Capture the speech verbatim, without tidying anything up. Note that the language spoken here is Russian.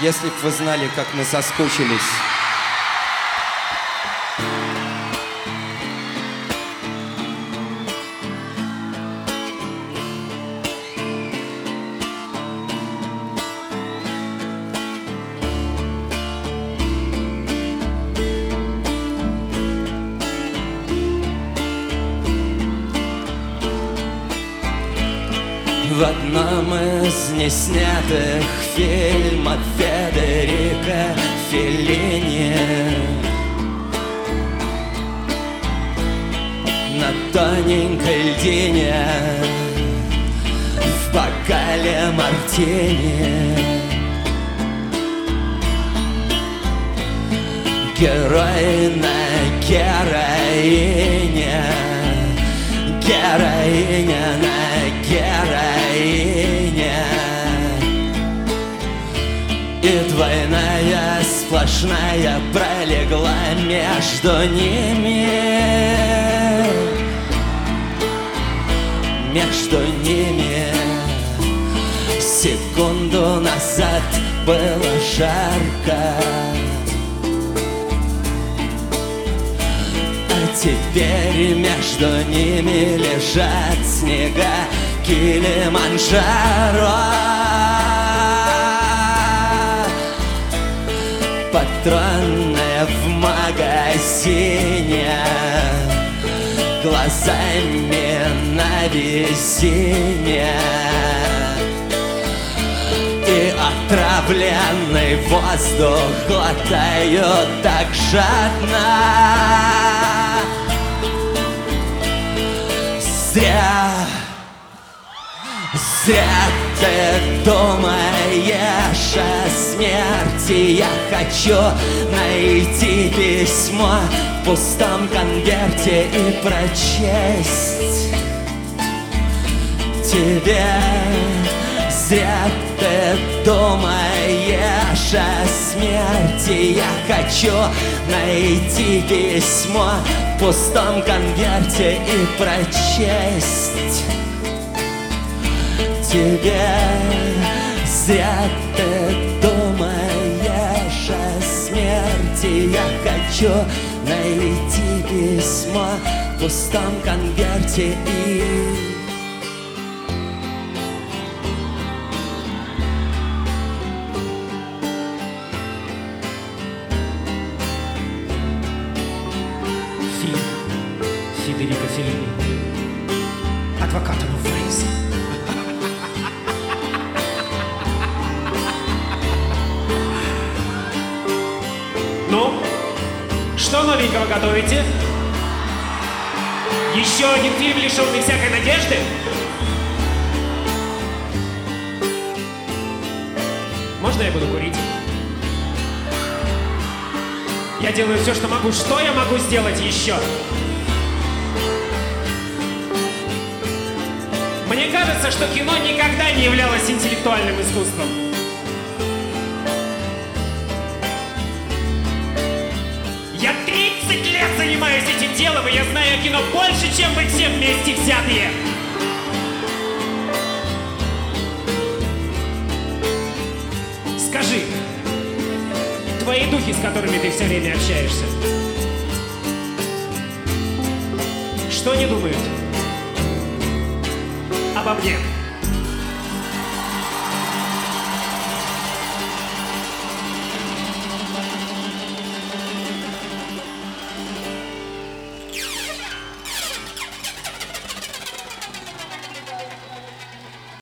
Если б вы знали, как мы соскучились. В одном из неснятых фильмов Федерико Феллини на тоненькой льдине в бокале мартини герой на героине, героиня на героине, и двойная сплошная пролегла между ними, между ними. Секунду назад было жарко, теперь между ними лежат снега Килиманджаро. Патронная в магазине, глазами на весине, и отравленный воздух глотают так жадно. Зря, зря ты думаешь о смерти. Я хочу найти письмо в пустом конверте и прочесть тебе. Зря ты думаешь о смерти. Я хочу найти письмо в пустом конверте и прочесть тебе. Зря ты думаешь о смерти. Я хочу найти письмо в пустом конверте и... Федерико Феллини. Адвокато Фрейс. Ну, что новенького готовите? Еще один фильм, лишенный всякой надежды? Можно я буду курить? Я делаю все, что могу. Что я могу сделать еще? Мне кажется, что кино никогда не являлось интеллектуальным искусством. Я тридцать лет занимаюсь этим делом, и я знаю кино больше, чем вы все вместе взятые. Скажи, твои духи, с которыми ты все время общаешься, что они думают обо мне?